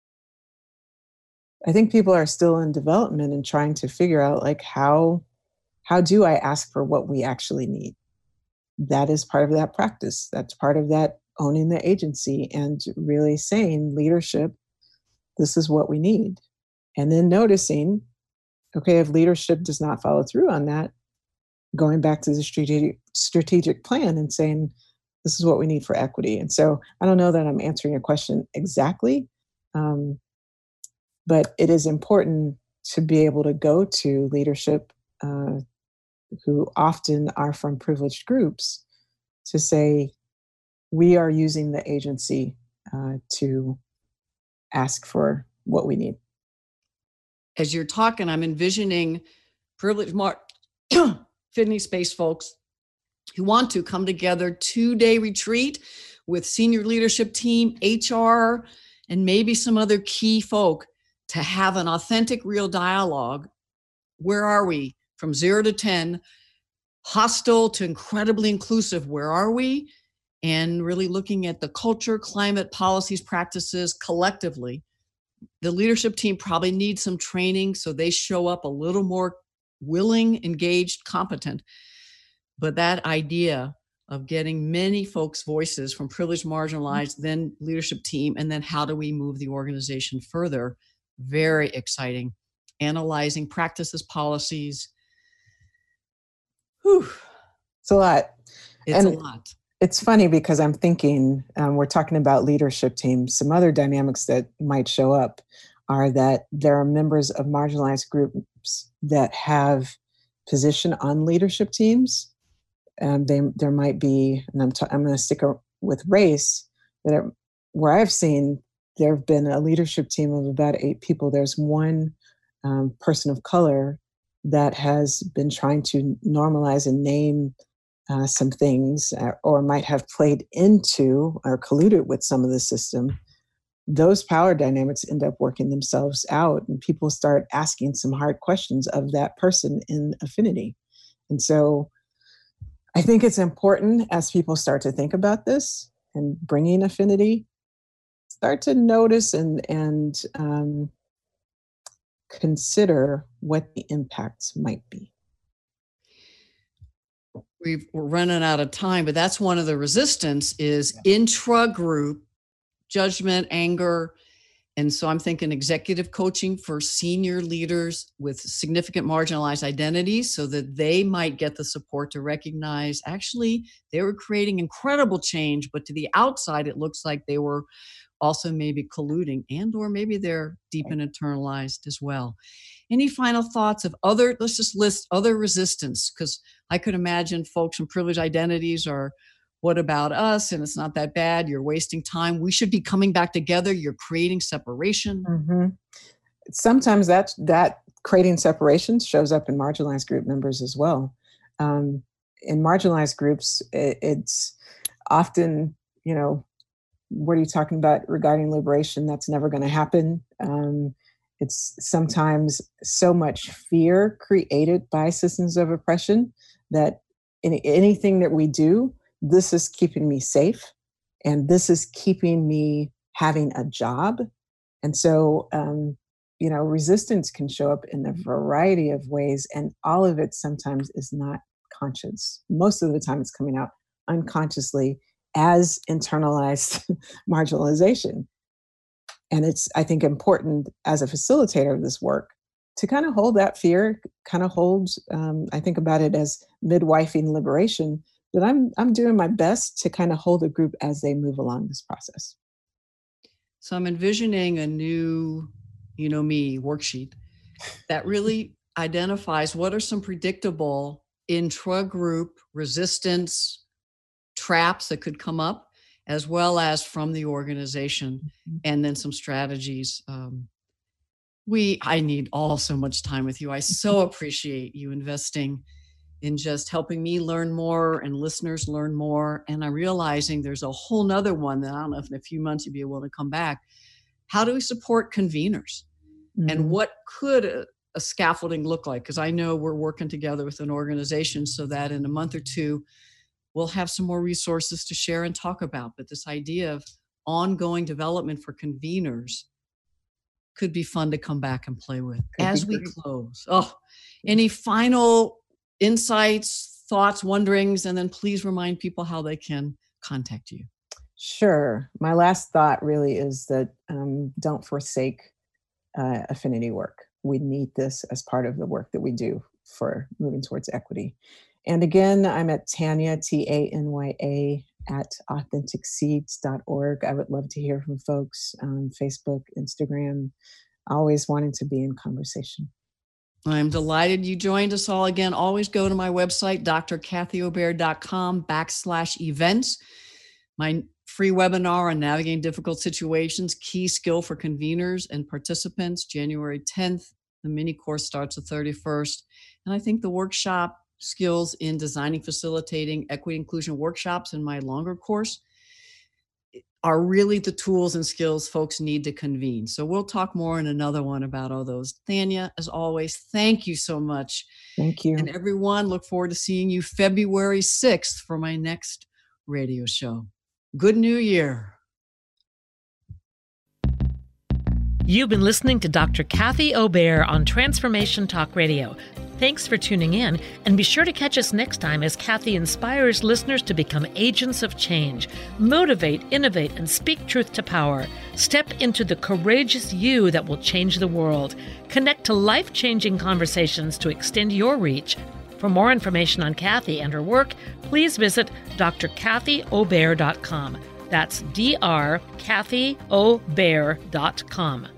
I think people are still in development and trying to figure out like how how do I ask for what we actually need? That is part of that practice. That's part of that owning the agency and really saying, leadership, this is what we need. And then noticing, okay, if leadership does not follow through on that, going back to the strategic strategic plan and saying, this is what we need for equity. And so I don't know that I'm answering your question exactly, um, but it is important to be able to go to leadership uh, who often are from privileged groups to say, we are using the agency uh, to ask for what we need. As you're talking, I'm envisioning privileged mar- affinity space folks who want to come together, two-day retreat with senior leadership team, H R, and maybe some other key folk to have an authentic, real dialogue. Where are we? From zero to ten, hostile to incredibly inclusive. Where are we? And really looking at the culture, climate, policies, practices collectively. The leadership team probably needs some training so they show up a little more willing, engaged, competent. But that idea of getting many folks' voices from privileged, marginalized, then leadership team, and then how do we move the organization further? Very exciting. Analyzing practices, policies. Whew. It's a lot. It's and a lot. It's funny because I'm thinking, um, we're talking about leadership teams, some other dynamics that might show up are that there are members of marginalized groups that have position on leadership teams. And they, there might be, and I'm, t- I'm going to stick with race, that are, where I've seen there have been a leadership team of about eight people. There's one um, person of color that has been trying to normalize and name uh, some things, uh, or might have played into or colluded with some of the system. Those power dynamics end up working themselves out, and people start asking some hard questions of that person in affinity. And so I think it's important as people start to think about this and bringing affinity, start to notice and, and um, consider what the impacts might be. We've, we're running out of time, but that's one of the resistance is intra-group judgment, anger. And so I'm thinking executive coaching for senior leaders with significant marginalized identities so that they might get the support to recognize actually they were creating incredible change, but to the outside, it looks like they were also maybe colluding and or maybe they're deep and internalized as well. Any final thoughts of other, let's just list other resistance, because I could imagine folks from privileged identities are, what about us? And it's not that bad. You're wasting time. We should be coming back together. You're creating separation. Mm-hmm. Sometimes that, that creating separation shows up in marginalized group members as well. Um, in marginalized groups, it, it's often, you know, what are you talking about regarding liberation? That's never going to happen. Um, it's sometimes so much fear created by systems of oppression that in anything that we do, this is keeping me safe, and this is keeping me having a job. And so, um, you know, resistance can show up in a variety of ways, and all of it sometimes is not conscious. Most of the time it's coming out unconsciously as internalized marginalization. And it's, I think, important as a facilitator of this work to kind of hold that fear, kind of hold, um, I think about it as midwifing liberation, that I'm I'm doing my best to kind of hold a group as they move along this process. So I'm envisioning a new, you know me, worksheet that really identifies what are some predictable intra-group resistance traps that could come up, as well as from the organization, mm-hmm. and then some strategies. Um, we, I need all so much time with you. I so appreciate you investing in just helping me learn more and listeners learn more. And I'm realizing there's a whole nother one that I don't know if in a few months you'll be able to come back. How do we support conveners? Mm-hmm. And what could a, a scaffolding look like? Because I know we're working together with an organization so that in a month or two, we'll have some more resources to share and talk about. But this idea of ongoing development for conveners could be fun to come back and play with could as we close. Oh, any final insights, thoughts, wonderings, and then please remind people how they can contact you. Sure. My last thought really is that um, don't forsake uh, affinity work. We need this as part of the work that we do for moving towards equity. And again, I'm at Tanya, T A N Y A, at authentic seeds dot org. I would love to hear from folks on Facebook, Instagram, always wanting to be in conversation. I'm delighted you joined us all again. Always go to my website, d r kathy obear dot com backslash events. My free webinar on navigating difficult situations, key skill for conveners and participants, January tenth. The mini course starts the thirty-first. And I think the workshop skills in designing, facilitating equity inclusion workshops in my longer course are really the tools and skills folks need to convene. So we'll talk more in another one about all those. Tanya, as always, thank you so much. Thank you. And everyone, look forward to seeing you February sixth for my next radio show. Good New Year. You've been listening to Doctor Kathy Obear on Transformation Talk Radio. Thanks for tuning in, and be sure to catch us next time as Kathy inspires listeners to become agents of change, motivate, innovate, and speak truth to power. Step into the courageous you that will change the world. Connect to life-changing conversations to extend your reach. For more information on Kathy and her work, please visit d r kathy obear dot com. That's D R Kathy Obear dot com.